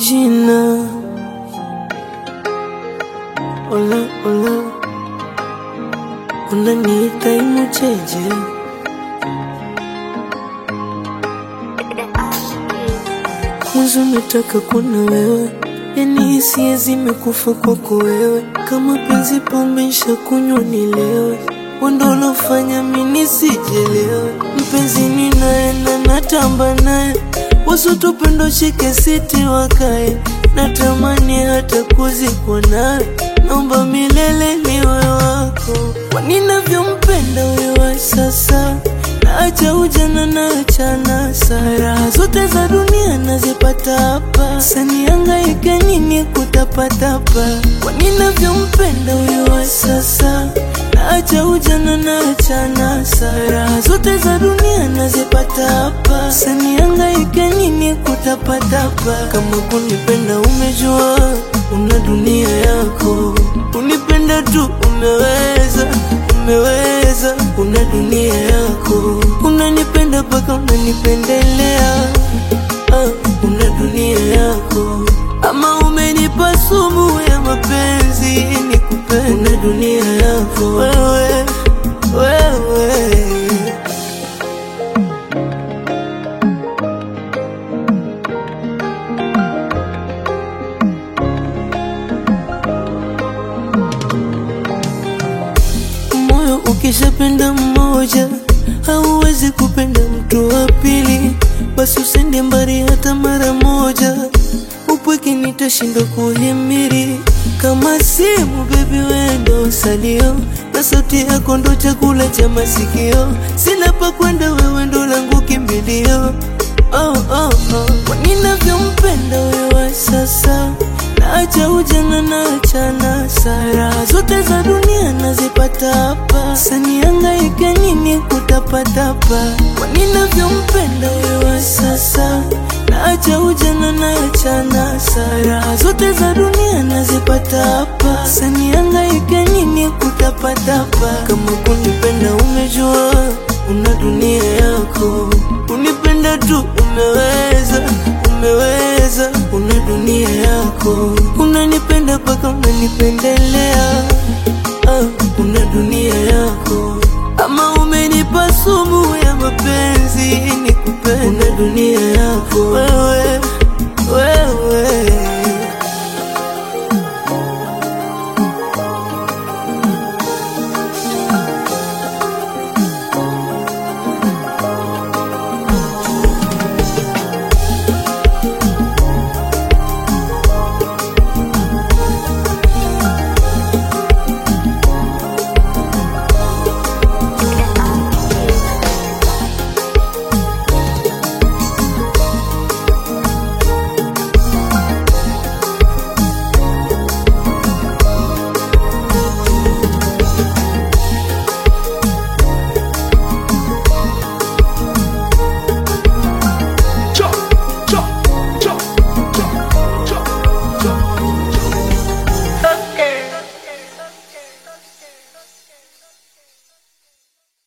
jina. Ola ola, unaniita Imucheje. Mwanzo nataka kuna wewe, yani hisia zimekufa kwako wewe. Kama penzi pombe nishakunywa nilewe, wendo ulofanya mimi nisijelewe. Mpenzi ninaenda natamba naye, wasotupendo shike siti wakae. Natamani hata kuzikwa nawe, naomba milele niwe wako. Kwa ninavyompenda wewe sasa, naacha ujana naacha nasa. Raha zote za dunia nazipata hapa, sanihangaike nini kutapatapa. Kwa ninavyompenda wewe sasa, naacha ujana naacha nasa. Raha zote za dunia nazipata hapa, sanihangaike nini kutapatapa. Kama kunipenda umejua, una dunia yako. Unipenda tu umeweza, umeweza. Una dunia yako, unanipenda paka unanipendelea. Una dunia yako, ama umenipa sumu ya mapenzi nikupende. Una dunia yako wewe, wewe. Moyo ukishapenda mmoja, hauwezi kupenda mtu wa pili. Basi usende mbali hata mara moja, upweke nitashindwa kuhimiri. Kama simu baby wendo salio, na sauti yako ndo chakula cha masikio. Sina pa kwenda wewe ndo langu kimbilio. Kwa ninavyompenda wewe sasa, naacha ujana naacha nasa. Raha zote za dunia nazipata hapa, sanihangaike nini kutapatapa. Kwa ninavyompenda wewe sasa, naacha ujana naacha nasa. Raha zote za dunia nazipata hapa, sanihangaike nini kutapatapa. Kama kunipenda umejua, una dunia yako. Unipenda tu umeweza, umeweza. Una dunia yako, unanipenda paka unanipendelea. Una dunia yako, ama umenipa sumu ya mapenzi nikupende. Una dunia yako.